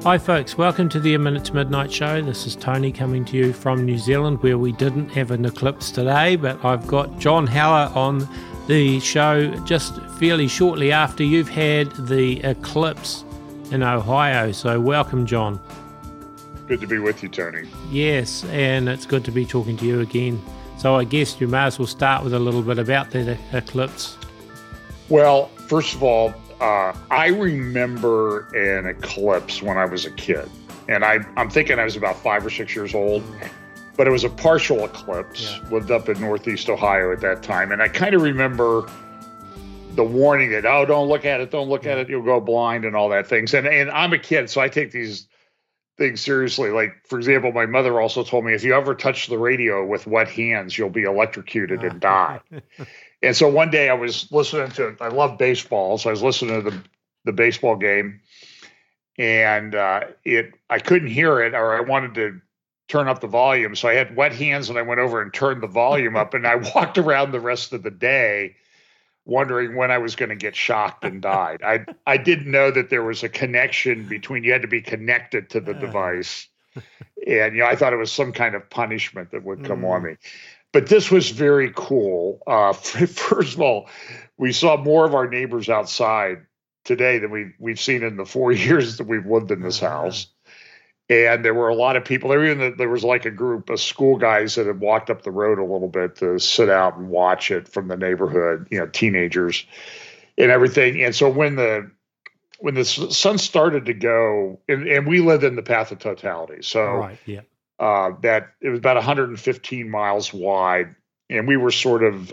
Hi folks, welcome to the A Minute to Midnight show. This is Tony coming to you from New Zealand, where we didn't have an eclipse today, but I've got John Haller on the show just fairly shortly after you've had the eclipse in Ohio. So welcome, John. Good to be with you, Tony. Yes, and it's good to be talking to you again. So I guess you may as well start with a little bit about the eclipse. Well, first of all, I remember an eclipse when I was a kid, and I'm thinking I was about 5 or 6 years old, but it was a partial eclipse. Yeah. Lived up in Northeast Ohio at that time, and I kind of remember the warning that, oh, don't look at it, you'll go blind and all that things. And I'm a kid, so I take these things seriously. Like, for example, my mother also told me, if you ever touch the radio with wet hands, you'll be electrocuted and die. And so one day I was listening to, I love baseball, so I was listening to the baseball game, and I couldn't hear it, or I wanted to turn up the volume. So I had wet hands, and I went over and turned the volume up, and I walked around the rest of the day wondering when I was going to get shocked and died. I didn't know that there was a connection between, you had to be connected to the device. And, I thought it was some kind of punishment that would come on me. But this was very cool. First of all, we saw more of our neighbors outside today than we've seen in the 4 years that we've lived in this house. And there were a lot of people. There was like a group of school guys that had walked up the road a little bit to sit out and watch it from the neighborhood, teenagers and everything. And so when the sun started to go, and we lived in the path of totality. So right, yeah. That it was about 115 miles wide, and we were sort of,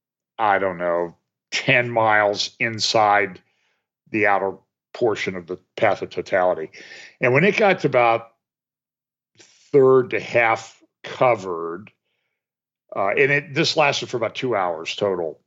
10 miles inside the outer portion of the path of totality. And when it got to about third to half covered, and this lasted for about 2 hours total,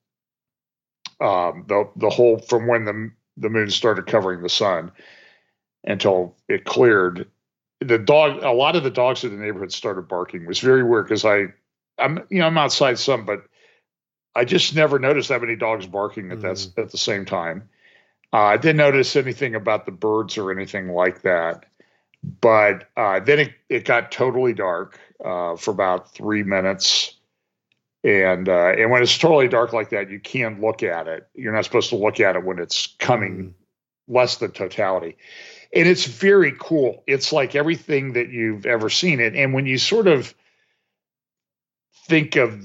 the whole, from when the moon started covering the sun until it cleared. A lot of the dogs in the neighborhood started barking. It was very weird because I'm outside some, but I just never noticed that many dogs barking at the same time. I didn't notice anything about the birds or anything like that. But then it got totally dark for about 3 minutes. And when it's totally dark like that, you can't look at it. You're not supposed to look at it when it's coming less than totality. And it's very cool. It's like everything that you've ever seen it. And when you sort of think of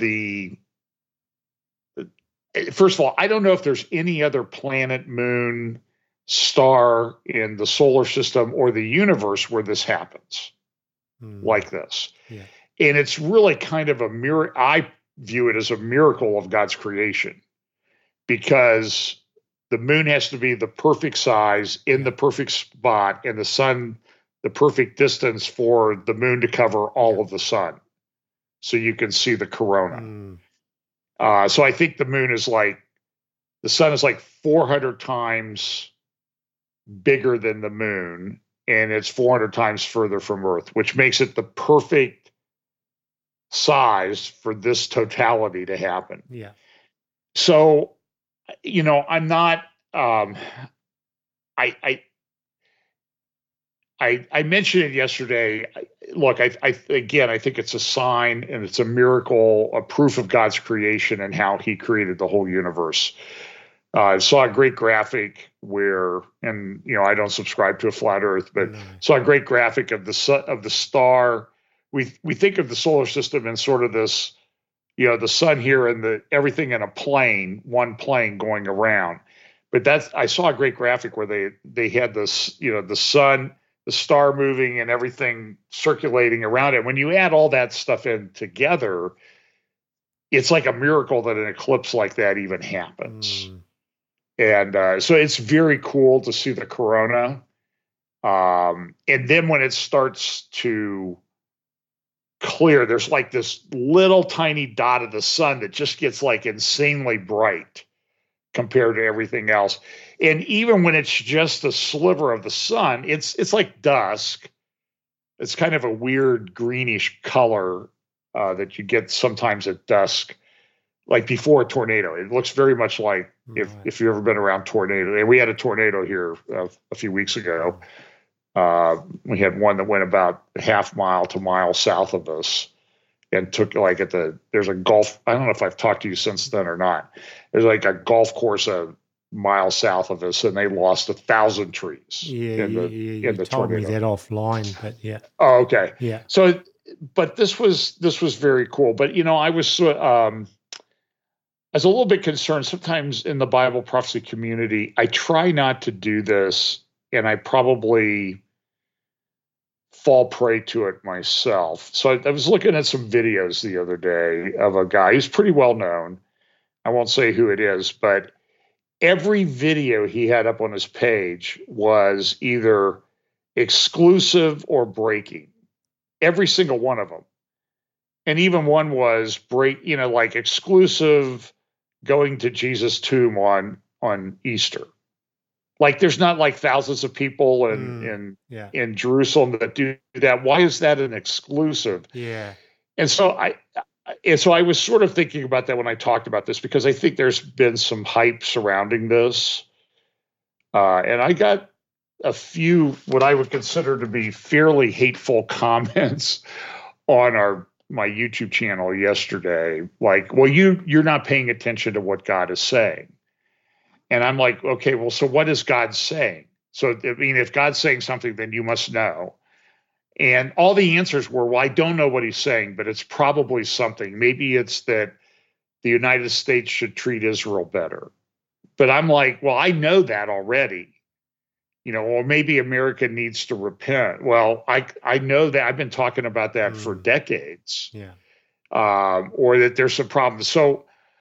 first of all, I don't know if there's any other planet, moon, star in the solar system or the universe where this happens like this. Yeah. And it's really kind of a miracle. I view it as a miracle of God's creation, because the moon has to be the perfect size in the perfect spot, and the sun the perfect distance for the moon to cover all of the sun, so you can see the corona. So I think the sun is like 400 times bigger than the moon, and it's 400 times further from Earth, which makes it the perfect size for this totality to happen. Yeah. So, I'm not, I mentioned it yesterday. Look, I think it's a sign, and it's a miracle, a proof of God's creation and how he created the whole universe. I saw a great graphic where, and I don't subscribe to a flat Earth, but saw a great graphic of the star. We think of the solar system in sort of this, the sun here and everything in one plane going around. But I saw a great graphic where they had this, the sun, the star moving, and everything circulating around it. When you add all that stuff in together, it's like a miracle that an eclipse like that even happens. And so it's very cool to see the corona. And then when it starts to clear, there's like this little tiny dot of the sun that just gets like insanely bright compared to everything else. And even when it's just a sliver of the sun, it's like dusk. It's kind of a weird greenish color that you get sometimes at dusk, like before a tornado. It looks very much like if you've ever been around tornado. And we had a tornado here a few weeks ago. We had one that went about half mile to mile south of us, and took like there's a golf. I don't know if I've talked to you since then or not. There's like a golf course a mile south of us, and they lost 1,000 trees. Yeah, you told tornado. me that offline, but yeah. Oh, okay. Yeah. So, but this was very cool. But I was a little bit concerned. Sometimes in the Bible prophecy community, I try not to do this, and I probably fall prey to it myself. So I was looking at some videos the other day of a guy. He's pretty well known. I won't say who it is, but every video he had up on his page was either exclusive or breaking. Every single one of them. And even one was like exclusive going to Jesus' tomb on Easter. Like there's not like thousands of people in Jerusalem that do that. Why is that an exclusive? Yeah. And so I was sort of thinking about that when I talked about this, because I think there's been some hype surrounding this. And I got a few what I would consider to be fairly hateful comments on my YouTube channel yesterday. Like, well, you're not paying attention to what God is saying. And I'm like, okay, well, so what is God saying? So, I mean, if God's saying something, then you must know. And all the answers were, well, I don't know what he's saying, but it's probably something. Maybe it's that the United States should treat Israel better. But I'm like, well, I know that already. Or maybe America needs to repent. Well, I know that. I've been talking about that for decades. Yeah. Or that there's some problems. So,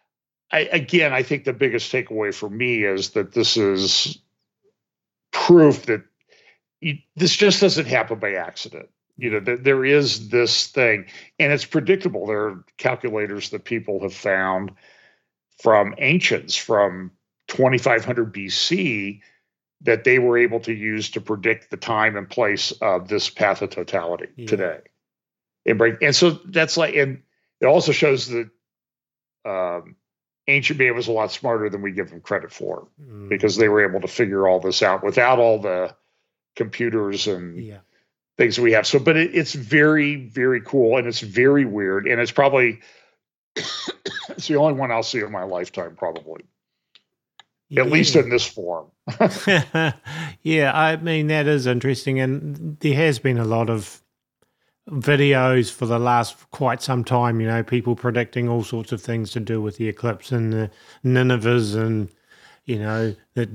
I think the biggest takeaway for me is that this is proof that this just doesn't happen by accident. That there is this thing, and it's predictable. There are calculators that people have found from ancients from 2500 BC that they were able to use to predict the time and place of this path of totality today. And so that's like, and it also shows that ancient man was a lot smarter than we give them credit for, because they were able to figure all this out without all the computers and things we have. So, but it's very, very cool, and it's very weird, and it's probably it's the only one I'll see in my lifetime, probably, at least in this form. Yeah, I mean, that is interesting, and there has been a lot of videos for the last quite some time, people predicting all sorts of things to do with the eclipse and the Ninevehs, and that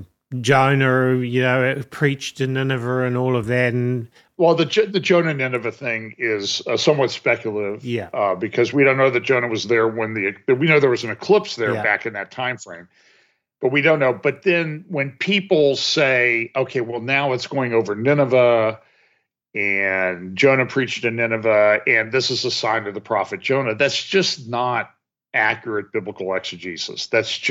Jonah preached in Nineveh and all of that. And well, the Jonah Nineveh thing is somewhat speculative, because we don't know that Jonah was there when we know there was an eclipse there back in that time frame, but we don't know. But then when people say, okay, well, now it's going over Nineveh, and Jonah preached in Nineveh, and this is a sign of the prophet Jonah, that's just not accurate biblical exegesis.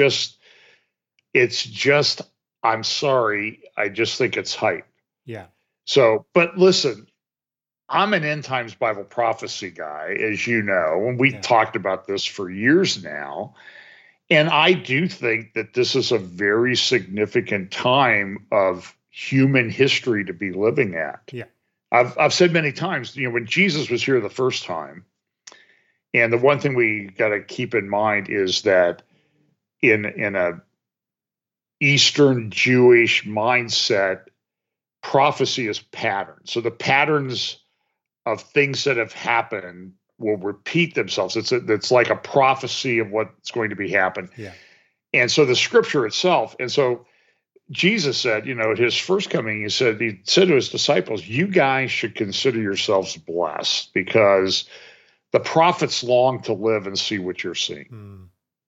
It's just, I'm sorry, I just think it's hype. Yeah. So, but listen, I'm an end times Bible prophecy guy, as you know, and we've talked about this for years now. And I do think that this is a very significant time of human history to be living at. Yeah. I've said many times, when Jesus was here the first time, and the one thing we got to keep in mind is that in a Eastern Jewish mindset, prophecy is pattern. So the patterns of things that have happened will repeat themselves. It's like a prophecy of what's going to be happen. Yeah. And so the scripture itself, and so Jesus said, at his first coming, he said to his disciples, you guys should consider yourselves blessed, because the prophets long to live and see what you're seeing.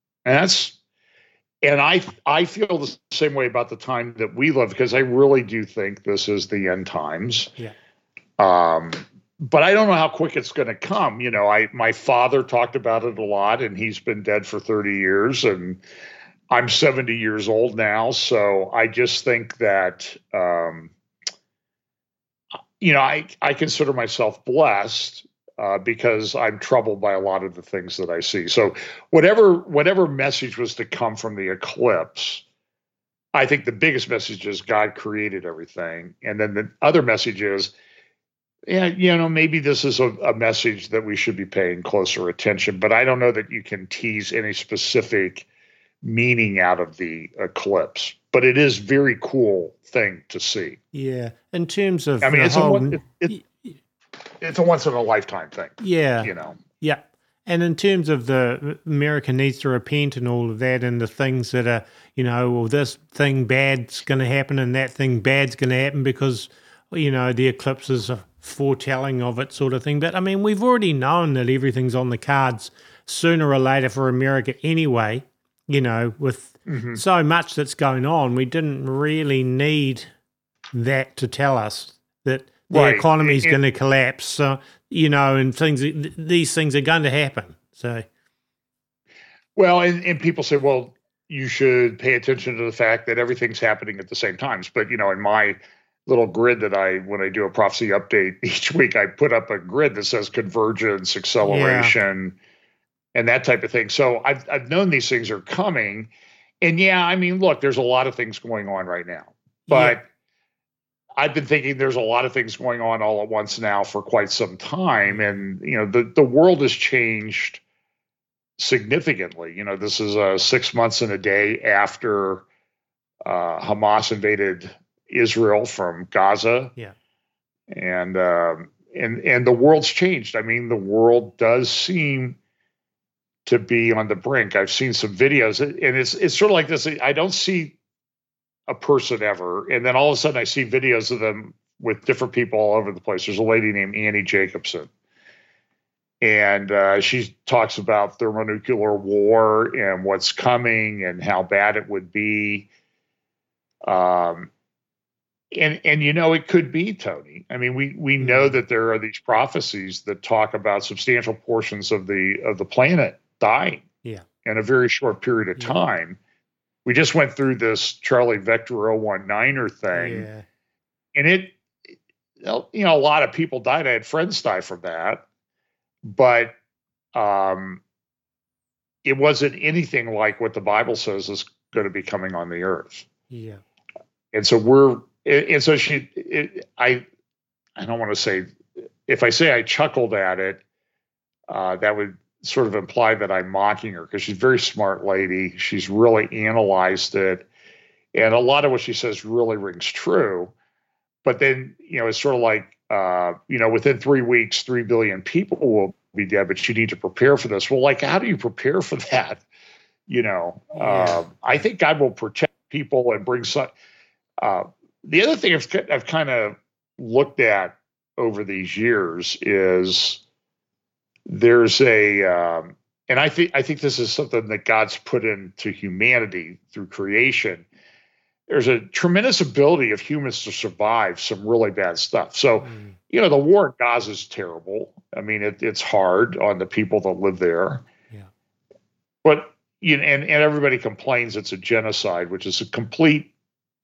And I feel the same way about the time that we live, because I really do think this is the end times. Yeah. But I don't know how quick it's going to come. My father talked about it a lot, and he's been dead for 30 years, and I'm 70 years old now, so I just think that, I consider myself blessed because I'm troubled by a lot of the things that I see. So whatever message was to come from the eclipse, I think the biggest message is God created everything. And then the other message is, yeah, maybe this is a message that we should be paying closer attention, but I don't know that you can tease any specific meaning out of the eclipse. But it is very cool thing to see. Yeah. In terms of, I mean, it's a once in a lifetime thing. Yeah. Yeah. And in terms of the America needs to repent and all of that, and the things that are, well, this thing bad's going to happen and that thing bad's going to happen because, the eclipse is a foretelling of it sort of thing. But I mean, we've already known that everything's on the cards sooner or later for America anyway, with so much that's going on. We didn't really need that to tell us that the economy is going to collapse. So, and these things are going to happen. So, well, and people say, well, you should pay attention to the fact that everything's happening at the same times. But, in my little grid that when I do a prophecy update each week, I put up a grid that says convergence, acceleration, and that type of thing. So I've known these things are coming. And I mean, look, there's a lot of things going on right now, but I've been thinking there's a lot of things going on all at once now for quite some time. And, the world has changed significantly. This is 6 months and a day after Hamas invaded Israel from Gaza. Yeah. And the world's changed. I mean, the world does seem to be on the brink. I've seen some videos, and it's sort of like this. I don't see a person ever, and then all of a sudden I see videos of them with different people all over the place. There's a lady named Annie Jacobson, and she talks about thermonuclear war and what's coming and how bad it would be. And it could be, Tony. I mean, we know that there are these prophecies that talk about substantial portions of the planet dying in a very short period of time. We just went through this Charlie Vector 019er thing, and a lot of people died. I had friends die from that, but it wasn't anything like what the Bible says is going to be coming on the earth. Yeah, and so I don't want to say, if I say I chuckled at it, that would sort of imply that I'm mocking her, because she's a very smart lady. She's really analyzed it. And a lot of what she says really rings true. But then, it's sort of like, within 3 weeks, 3 billion people will be dead, but you need to prepare for this. Well, like, how do you prepare for that? I think God will protect people and bring some. The other thing I've kind of looked at over these years is there's and I think this is something that God's put into humanity through creation. There's a tremendous ability of humans to survive some really bad stuff. So, the war in Gaza is terrible. I mean, it's hard on the people that live there. Yeah. But, and everybody complains it's a genocide, which is a complete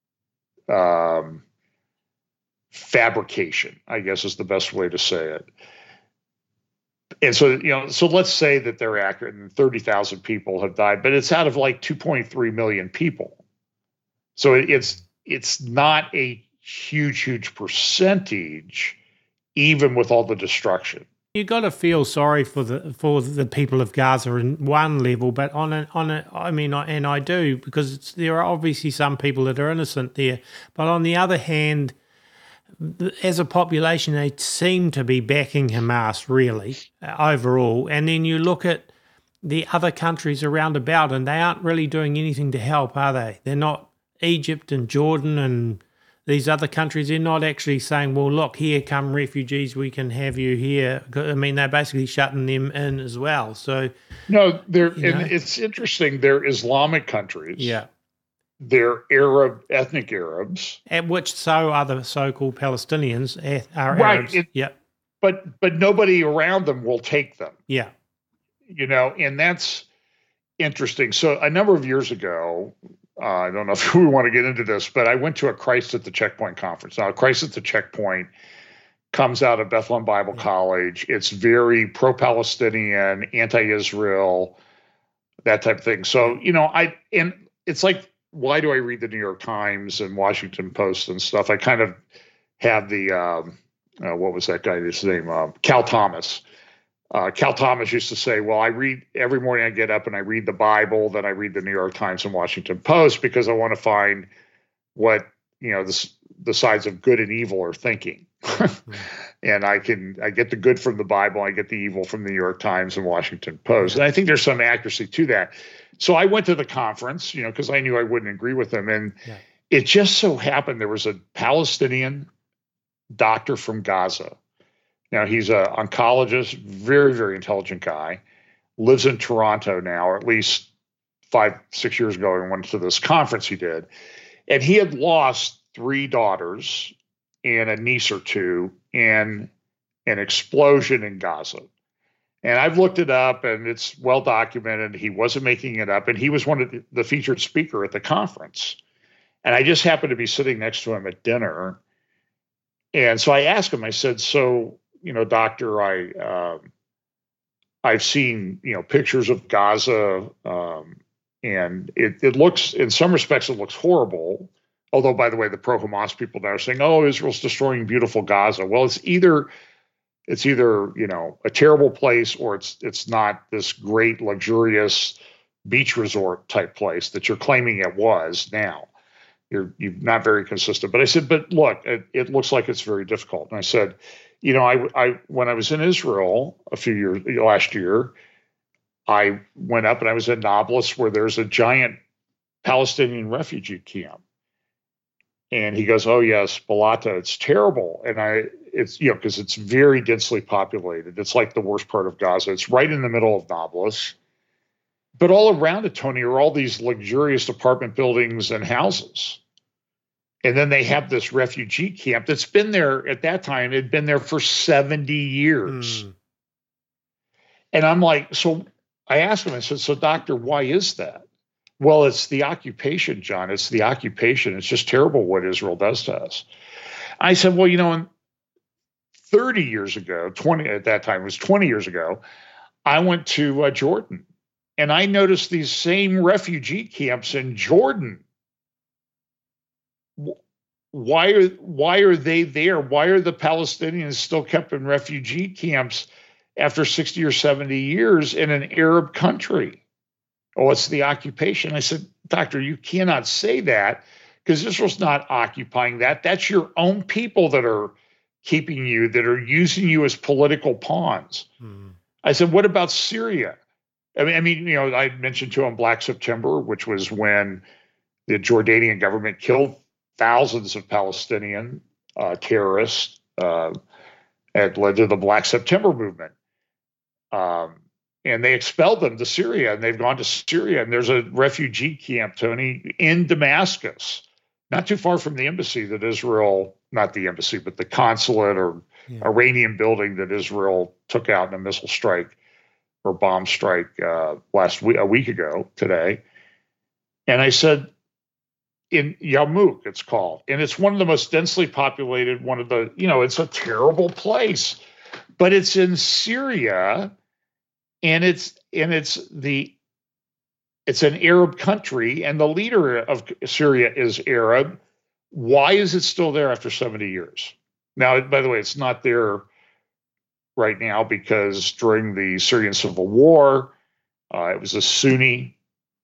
fabrication, I guess is the best way to say it. And so, so let's say that they're accurate and 30,000 people have died, but it's out of like 2.3 million people. So it's not a huge percentage, even with all the destruction. You got to feel sorry for the people of Gaza in one level, but and I do, because there are obviously some people that are innocent there. But on the other hand, as a population, they seem to be backing Hamas really overall. And then you look at the other countries around about, and they aren't really doing anything to help, are they? They're not. Egypt and Jordan and these other countries, they're not actually saying, well, look, here come refugees, we can have you here. I mean, they're basically shutting them in as well. So no, it's interesting. They're Islamic countries. Yeah. They're ethnic Arabs. At which so are the so-called Palestinians are Arabs. But nobody around them will take them. Yeah. And that's interesting. So a number of years ago, I don't know if we want to get into this, but I went to a Christ at the Checkpoint conference. Now, Christ at the Checkpoint comes out of Bethlehem Bible College. It's very pro-Palestinian, anti-Israel, that type of thing. So, and it's like why do I read the New York Times and Washington Post and stuff? I kind of have the what was that guy's name? Cal Thomas. Cal Thomas used to say, well, I read every morning I get up and I read the Bible, then I read the New York Times and Washington Post because I want to find what, the sides of good and evil are thinking. And I get the good from the Bible, I get the evil from the New York Times and Washington Post. And I think there's some accuracy to that. So I went to the conference, because I knew I wouldn't agree with them. And it just so happened there was a Palestinian doctor from Gaza. Now, he's an oncologist, very, very intelligent guy, lives in Toronto now, or at least 5-6 years ago, and went to this conference he did. And he had lost 3 daughters and a niece or 2 in an explosion in Gaza. And I've looked it up, and it's well documented. He wasn't making it up, and he was one of the featured speaker at the conference. And I just happened to be sitting next to him at dinner. And so I asked him, I said, so, doctor, I've seen, pictures of Gaza, and it looks, in some respects, it looks horrible. Although, by the way, the pro-Hamas people now are saying, oh, Israel's destroying beautiful Gaza. Well, it's either a terrible place, or it's not this great, luxurious beach resort type place that you're claiming it was now. You're not very consistent. But I said, but look, it looks like it's very difficult. And I said, I when I was in Israel last year, I went up and I was in Nablus, where there's a giant Palestinian refugee camp. And he goes, oh yes, Balata, it's terrible. And it's because it's very densely populated. It's like the worst part of Gaza. It's right in the middle of Nablus. But all around it, Tony, are all these luxurious apartment buildings and houses. And then they have this refugee camp that's been there at that time. It had been there for 70 years. And I'm like, so I asked him, I said, so doctor, why is that? Well, it's the occupation, John. It's the occupation. It's just terrible what Israel does to us. I said, well, 30 years ago, 20 at that time, it was 20 years ago, I went to Jordan. And I noticed these same refugee camps in Jordan. Why are they there? Why are the Palestinians still kept in refugee camps after 60 or 70 years in an Arab country? Oh, it's the occupation. I said, doctor, you cannot say that, because Israel's not occupying that. That's your own people that are keeping you, that are using you as political pawns. I said, what about Syria? I mean, I mentioned to him Black September, which was when the Jordanian government killed thousands of Palestinian terrorists, and led to the Black September movement. And they expelled them to Syria, and they've gone to Syria. And there's a refugee camp, Tony, in Damascus, not too far from the embassy that Israel, not the embassy, but the consulate or Iranian building that Israel took out in a missile strike or bomb strike a week ago today. And I said, in Yarmouk, it's called, and it's one of the most densely populated, it's a terrible place, but it's in Syria, and it's an Arab country, and the leader of Syria is Arab. Why is it still there after 70 years? Now, by the way, it's not there right now because during the Syrian civil war, it was a Sunni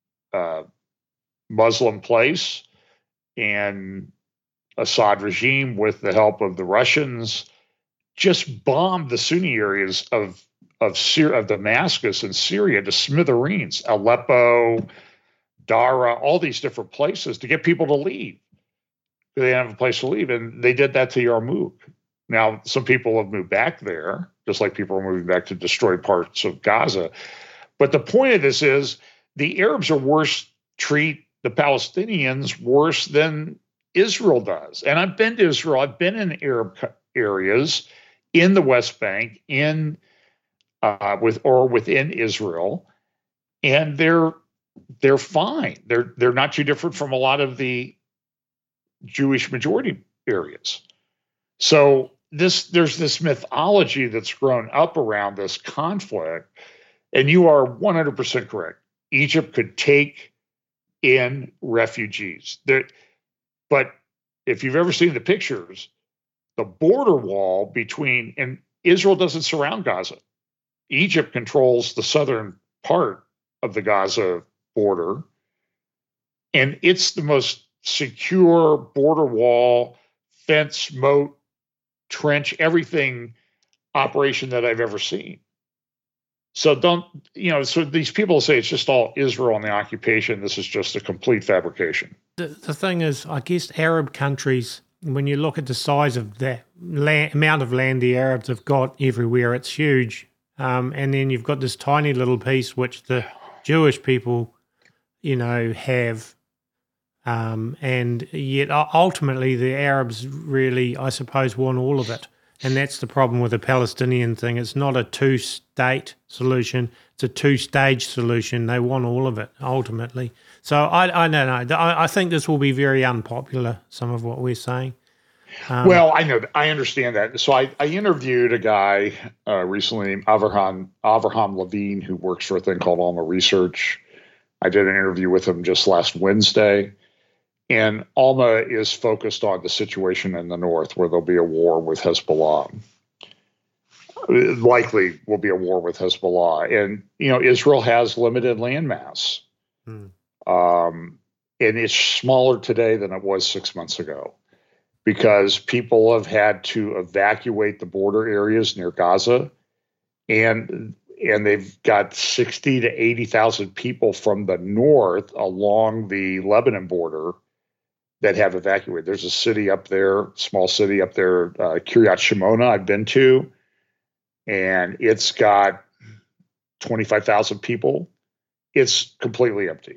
Muslim place, and Assad regime, with the help of the Russians, just bombed the Sunni areas of Damascus and Syria to smithereens, Aleppo, Dara, all these different places, to get people to leave. They didn't have a place to leave, and they did that to Yarmouk. Now, some people have moved back there, just like people are moving back to destroyed parts of Gaza. But the point of this is the Arabs treat the Palestinians worse than Israel does. And I've been to Israel. I've been in Arab areas in the West Bank, within Israel, and they're fine. They're not too different from a lot of the Jewish majority areas. So there's this mythology that's grown up around this conflict, and you are 100% correct. Egypt could take in refugees. But if you've ever seen the pictures, the border wall between, and Israel doesn't surround Gaza. Egypt controls the southern part of the Gaza border, and it's the most secure border wall, fence, moat, trench, everything operation that I've ever seen. So so these people say it's just all Israel and the occupation. This is just a complete fabrication. The thing is, I guess Arab countries, when you look at the size of the amount of land the Arabs have got everywhere, it's huge. And then you've got this tiny little piece which the Jewish people, have. And yet ultimately the Arabs really, I suppose, want all of it. And that's the problem with the Palestinian thing. It's not a two-state solution. It's a two-stage solution. They want all of it, ultimately. So I don't know. I think this will be very unpopular, some of what we're saying. Well, I know. I understand that. So I interviewed a guy recently named Avraham Levine, who works for a thing called Alma Research. I did an interview with him just last Wednesday. And Alma is focused on the situation in the north where there'll be a war with Hezbollah. Likely will be a war with Hezbollah. And, Israel has limited landmass. And it's smaller today than it was 6 months ago because people have had to evacuate the border areas near Gaza. And they've got 60 to 80,000 people from the north along the Lebanon border that have evacuated. There's a city up there, small city up there, Kiryat Shimona, I've been to, and it's got 25,000 people. It's completely empty.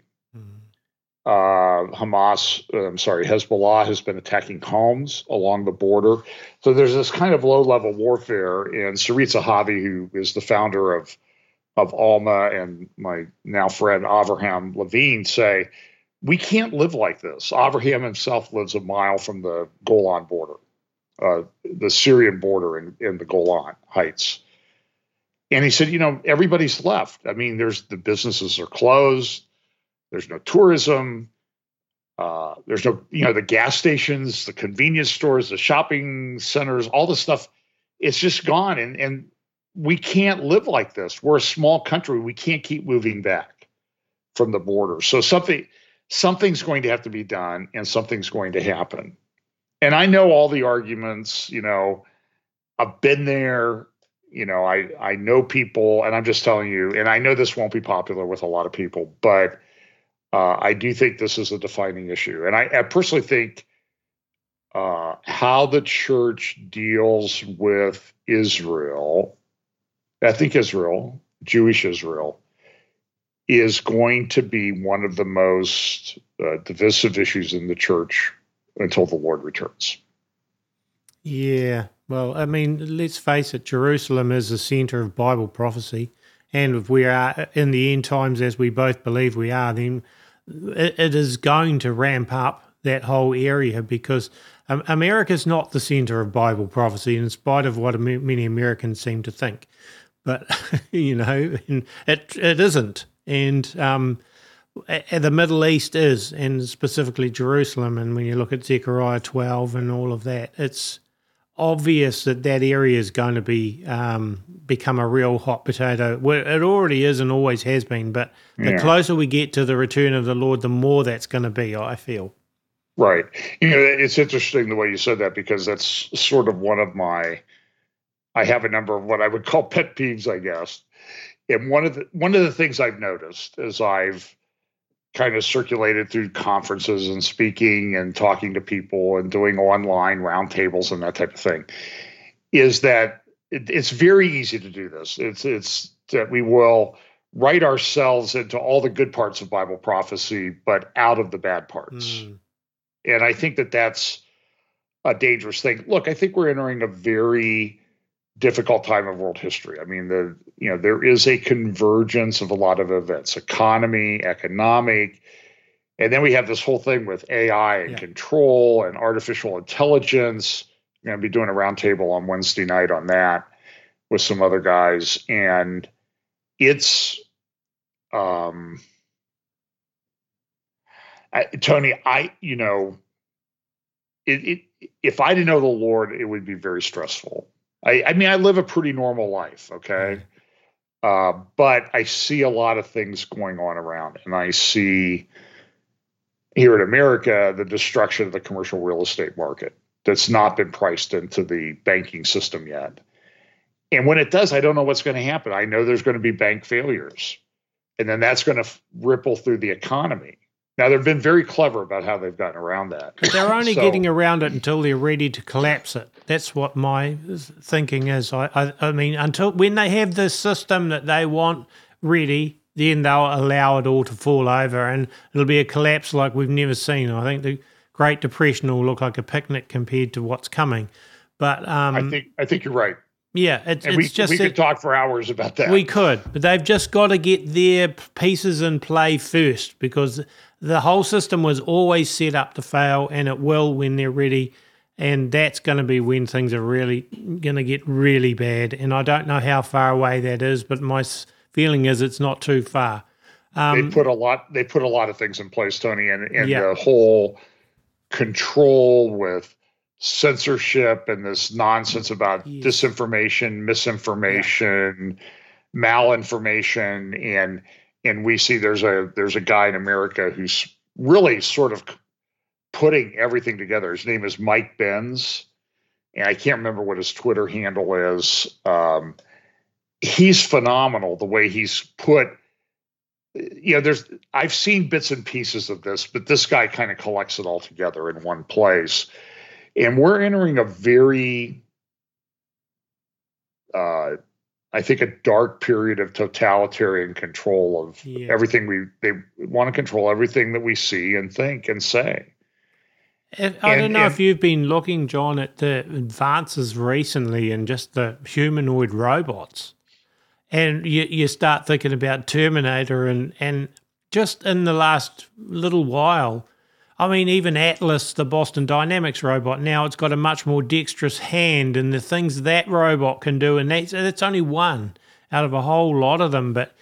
Hezbollah has been attacking homes along the border. So there's this kind of low-level warfare, and Sarit Zahavi, who is the founder of Alma, and my now friend Avraham Levine say, we can't live like this. Avraham himself lives a mile from the Golan border, the Syrian border in the Golan Heights. And he said, everybody's left. I mean, the businesses are closed. There's no tourism. There's no, the gas stations, the convenience stores, the shopping centers, all this stuff. It's just gone. And we can't live like this. We're a small country. We can't keep moving back from the border. So something's going to have to be done, and something's going to happen. And I know all the arguments, I've been there, I know people, and I'm just telling you, and I know this won't be popular with a lot of people, but I do think this is a defining issue. And I personally think how the church deals with Israel, ethnic Israel, Jewish Israel, is going to be one of the most divisive issues in the church until the Lord returns. Yeah. Well, I mean, let's face it, Jerusalem is the center of Bible prophecy. And if we are in the end times, as we both believe we are, then it is going to ramp up that whole area because America's not the center of Bible prophecy, in spite of what many Americans seem to think. But, it isn't. And the Middle East is, and specifically Jerusalem. And when you look at Zechariah 12 and all of that, it's obvious that area is going to be become a real hot potato. Well, it already is and always has been, but the closer we get to the return of the Lord, the more that's going to be, I feel. Right. It's interesting the way you said that, because that's sort of I have a number of what I would call pet peeves, I guess. And one of the things I've noticed as I've kind of circulated through conferences and speaking and talking to people and doing online roundtables and that type of thing is that it's very easy to do this. It's that we will write ourselves into all the good parts of Bible prophecy, but out of the bad parts. And I think that that's a dangerous thing. Look, I think we're entering a very difficult time of world history. I mean, there is a convergence of a lot of events, economy, economic, and then we have this whole thing with AI and control and artificial intelligence. I'm going to be doing a roundtable on Wednesday night on that with some other guys, and it's Tony, if I didn't know the Lord, it would be very stressful. I mean, I live a pretty normal life, okay? But I see a lot of things going on around, and I see here in America the destruction of the commercial real estate market that's not been priced into the banking system yet. And when it does, I don't know what's going to happen. I know there's going to be bank failures, and then that's going to ripple through the economy. Now, they've been very clever about how they've gotten around that. But they're only getting around it until they're ready to collapse it. That's what my thinking is. I mean, until when they have the system that they want ready, then they'll allow it all to fall over, and it'll be a collapse like we've never seen. I think the Great Depression will look like a picnic compared to what's coming. But I think you're right. Yeah, we could talk for hours about that. We could, but they've just got to get their pieces in play first, because the whole system was always set up to fail, and it will when they're ready, and that's going to be when things are really going to get really bad. And I don't know how far away that is, but my feeling is it's not too far. They put a lot of things in place, Tony, and the whole control with censorship and this nonsense about disinformation, misinformation, malinformation, and we see there's a guy in America who's really sort of putting everything together. His name is Mike Benz, and I can't remember what his Twitter handle is. He's phenomenal the way he's put. I've seen bits and pieces of this, but this guy kind of collects it all together in one place. And we're entering a very, I think, a dark period of totalitarian control of everything. They want to control everything that we see and think and say. I don't know if you've been looking, John, at the advances recently in just the humanoid robots. And you start thinking about Terminator and just in the last little while, I mean, even Atlas, the Boston Dynamics robot, now it's got a much more dexterous hand, and the things that robot can do, and that's only one out of a whole lot of them. But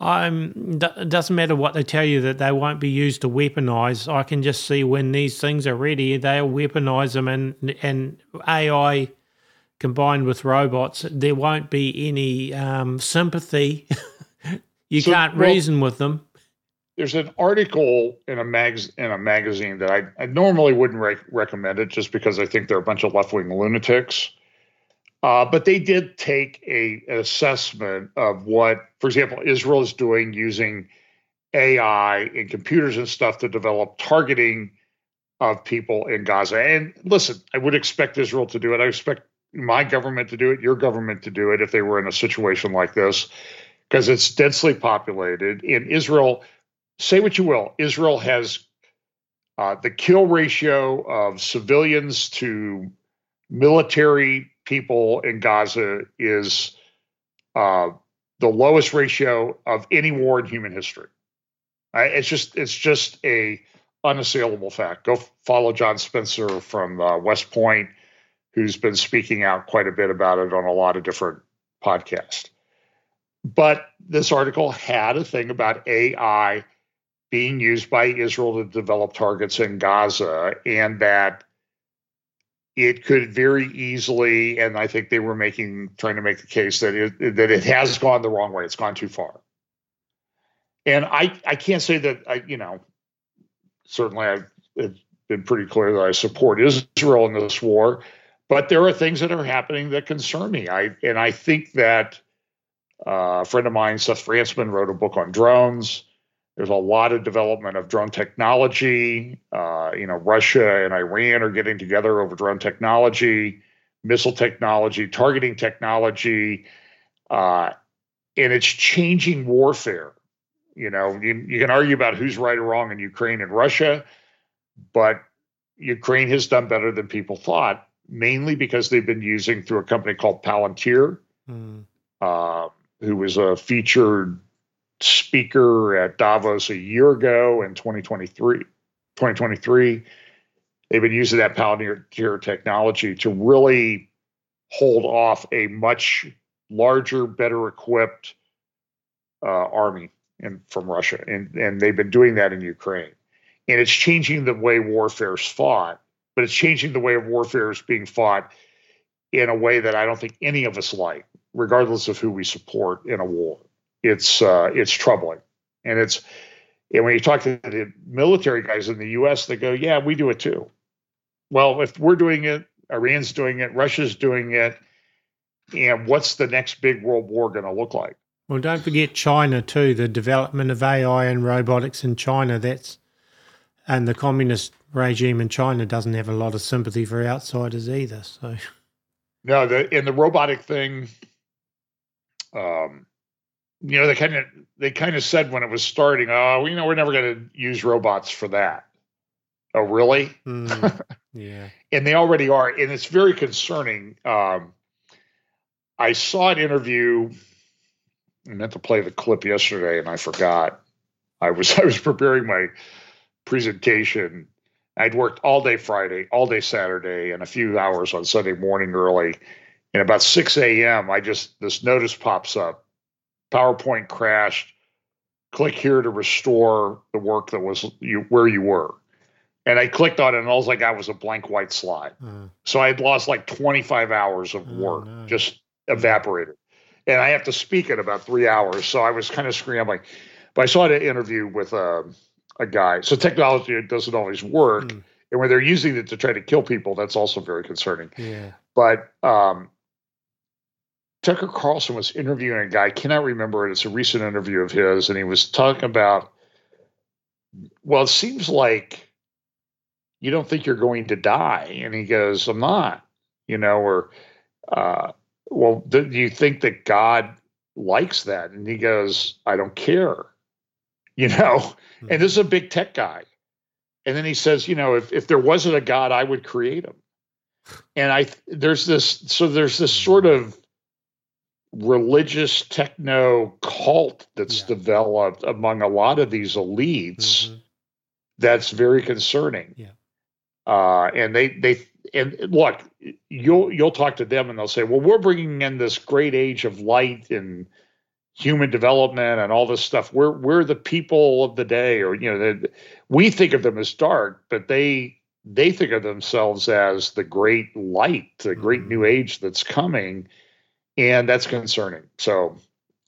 it doesn't matter what they tell you that they won't be used to weaponize. I can just see when these things are ready, they'll weaponize them, and AI combined with robots, there won't be any sympathy. You can't reason with them. There's an article in a magazine that I normally wouldn't recommend it, just because I think they're a bunch of left-wing lunatics. But they did take an assessment of what, for example, Israel is doing using AI and computers and stuff to develop targeting of people in Gaza. And listen, I would expect Israel to do it. I expect my government to do it, your government to do it if they were in a situation like this, because it's densely populated. In Israel, say what you will, Israel has the kill ratio of civilians to military people in Gaza is the lowest ratio of any war in human history. It's just a unassailable fact. Go follow John Spencer from West Point, who's been speaking out quite a bit about it on a lot of different podcasts. But this article had a thing about AI being used by Israel to develop targets in Gaza, and that it could very easily, and I think they were trying to make the case that it has gone the wrong way. It's gone too far. And I can't say that certainly I've been pretty clear that I support Israel in this war, but there are things that are happening that concern me. I think that a friend of mine, Seth Frantzman, wrote a book on drones. There's a lot of development of drone technology. Russia and Iran are getting together over drone technology, missile technology, targeting technology, and it's changing warfare. You can argue about who's right or wrong in Ukraine and Russia, but Ukraine has done better than people thought, mainly because they've been using, through a company called Palantir, who was a featured speaker at Davos a year ago in 2023. They've been using that Palantir technology to really hold off a much larger, better equipped army from Russia. And they've been doing that in Ukraine. And it's changing the way warfare is fought, but it's changing the way of warfare is being fought in a way that I don't think any of us like, regardless of who we support in a war. It's troubling. And when you talk to the military guys in the U.S., they go, yeah, we do it too. Well, if we're doing it, Iran's doing it, Russia's doing it, and what's the next big world war going to look like? Well, don't forget China too, the development of AI and robotics in China. And the communist regime in China doesn't have a lot of sympathy for outsiders either. So, no, in the robotic thing, they kind of said when it was starting, we're never going to use robots for that. Oh, really? Yeah. And they already are, and it's very concerning. I saw an interview. I meant to play the clip yesterday, and I forgot. I was preparing my presentation. I'd worked all day Friday, all day Saturday, and a few hours on Sunday morning early. And about 6 a.m., this notice pops up. PowerPoint crashed. Click here to restore the work that was where you were. And I clicked on it, and all I got was a blank white slide. So I had lost like 25 hours of work, just evaporated. And I have to speak in about 3 hours. So I was kind of scrambling. But I saw an interview with a guy. So technology doesn't always work. And when they're using it to try to kill people, that's also very concerning. Yeah. But Tucker Carlson was interviewing a guy. I cannot remember it. It's a recent interview of his. And he was talking about, well, it seems like you don't think you're going to die. And he goes, I'm not, well, do you think that God likes that? And he goes, I don't care, and this is a big tech guy. And then he says, if there wasn't a God, I would create him. And there's this sort of religious techno cult that's developed among a lot of these elites. That's very concerning. Yeah. And and look, you'll talk to them and they'll say, well, we're bringing in this great age of light and human development and all this stuff. We're the people of the day, or we think of them as dark, but they think of themselves as the great light, the great new age that's coming, and that's concerning. So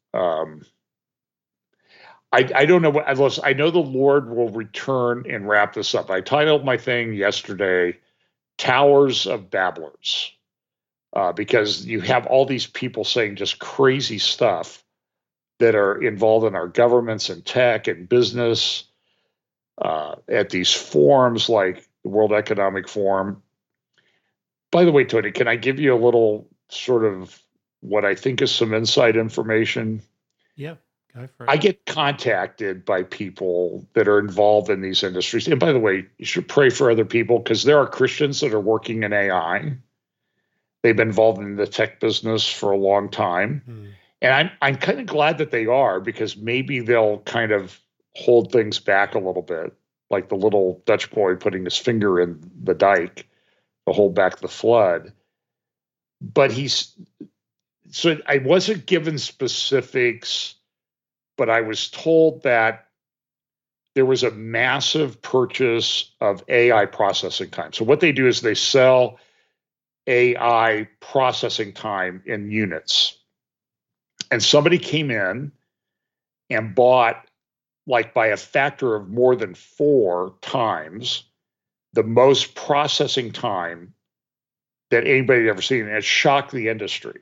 I don't know what, I know the Lord will return and wrap this up. I titled my thing yesterday, Towers of Babblers, because you have all these people saying just crazy stuff that are involved in our governments and tech and business at these forums like the World Economic Forum. By the way, Tony, can I give you a little sort of what I think is some inside information? Yeah. Go for it. I get contacted by people that are involved in these industries. And by the way, you should pray for other people, because there are Christians that are working in AI. They've been involved in the tech business for a long time. And I'm kind of glad that they are, because maybe they'll kind of hold things back a little bit, like the little Dutch boy putting his finger in the dike to hold back the flood. But so I wasn't given specifics, but I was told that there was a massive purchase of AI processing time. So what they do is they sell AI processing time in units. And somebody came in and bought, like by a factor of more than 4 times, the most processing time that anybody had ever seen. And it shocked the industry.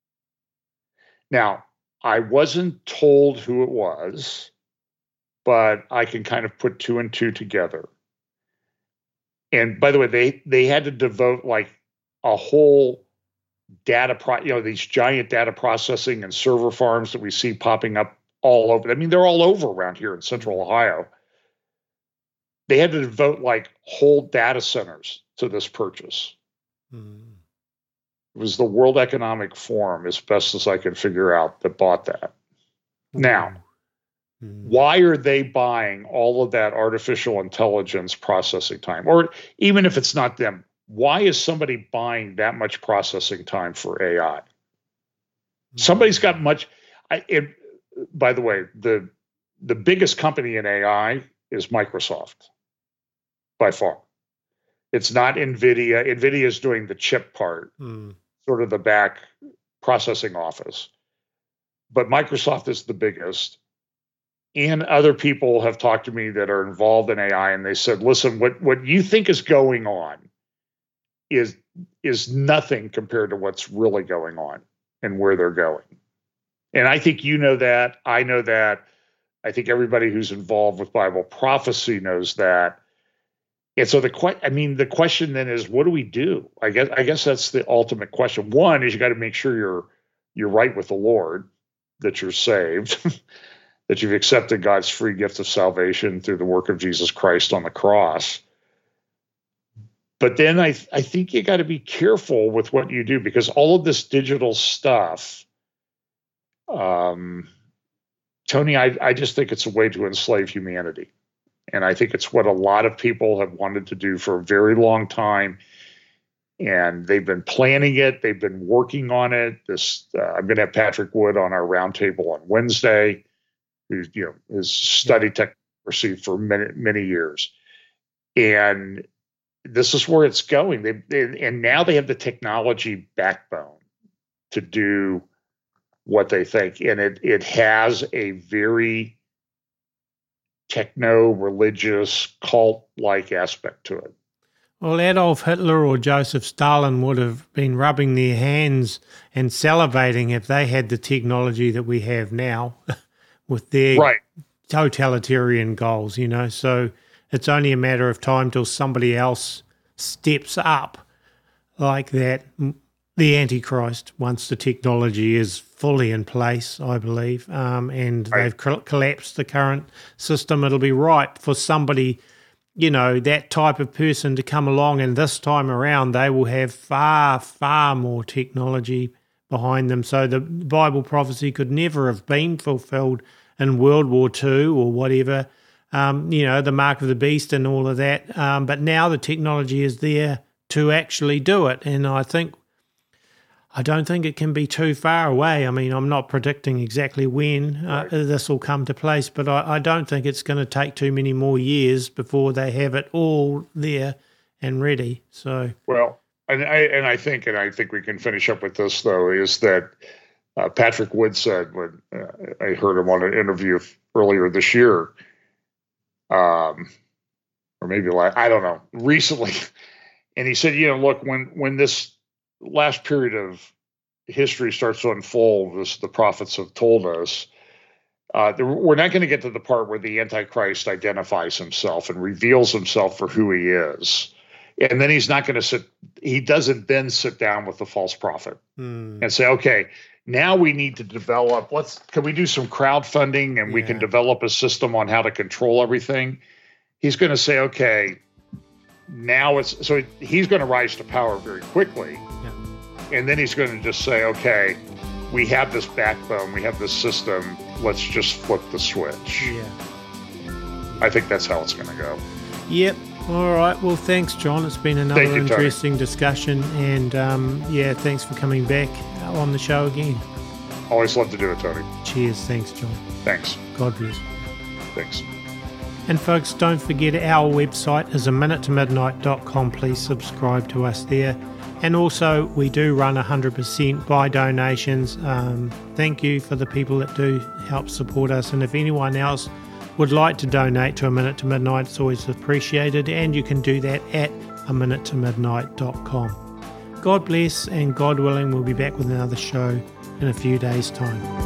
Now, I wasn't told who it was, but I can kind of put 2 and 2 together. And by the way, they had to devote like a whole these giant data processing and server farms that we see popping up all over. I mean, they're all over around here in Central Ohio. They had to devote like whole data centers to this purchase. It was the World Economic Forum, as best as I could figure out, that bought that. Now, why are they buying all of that artificial intelligence processing time? Or even if it's not them, why is somebody buying that much processing time for AI? Somebody's got much. By the way, the biggest company in AI is Microsoft. by far. It's not NVIDIA. NVIDIA is doing the chip part, sort of the back processing office. But Microsoft is the biggest. And other people have talked to me that are involved in AI, and they said, listen, what you think is going on is nothing compared to what's really going on and where they're going. And I think you know that. I know that. I think everybody who's involved with Bible prophecy knows that. And so the question then is, what do we do? I guess that's the ultimate question. One is you got to make sure you're right with the Lord, that you're saved, that you've accepted God's free gift of salvation through the work of Jesus Christ on the cross. But then I think you got to be careful with what you do, because all of this digital stuff, Tony, I just think it's a way to enslave humanity. And I think it's what a lot of people have wanted to do for a very long time. And they've been planning it. They've been working on it. I'm going to have Patrick Wood on our roundtable on Wednesday, who has studied technology for many years. And this is where it's going. And now they have the technology backbone to do what they think. And it has a very techno-religious, cult-like aspect to it. Well, Adolf Hitler or Joseph Stalin would have been rubbing their hands and salivating if they had the technology that we have now with their totalitarian goals, So it's only a matter of time till somebody else steps up like that. The Antichrist, once the technology is fully in place, I believe, and they've collapsed the current system, it'll be ripe for somebody, that type of person to come along, and this time around they will have far, far more technology behind them. So the Bible prophecy could never have been fulfilled in World War II or whatever, the mark of the beast and all of that. But now the technology is there to actually do it, and I don't think it can be too far away. I mean, I'm not predicting exactly when this will come to place, but I don't think it's going to take too many more years before they have it all there and ready. So well, I think we can finish up with this though, is that Patrick Wood said when I heard him on an interview earlier this year, or maybe I don't know, recently, and he said, look, when this last period of history starts to unfold, as the prophets have told us, we're not going to get to the part where the Antichrist identifies himself and reveals himself for who he is. And then he's not going to he doesn't then sit down with the false prophet and say, okay, now we need to develop, can we do some crowdfunding and we can develop a system on how to control everything? He's going to say, okay, now he's going to rise to power very quickly. Yeah. And then he's going to just say, okay, we have this backbone, we have this system, let's just flip the switch. Yeah. I think that's how it's going to go. Yep. All right. Well, thanks, John. It's been another interesting discussion. And thanks for coming back on the show again. Always love to do it, Tony. Cheers. Thanks, John. Thanks. God bless. Thanks. And folks, don't forget our website is aminutemidnight.com. Please subscribe to us there. And also, we do run 100% by donations. Thank you for the people that do help support us. And if anyone else would like to donate to A Minute to Midnight, it's always appreciated. And you can do that at aminutemidnight.com. God bless, and God willing, we'll be back with another show in a few days' time.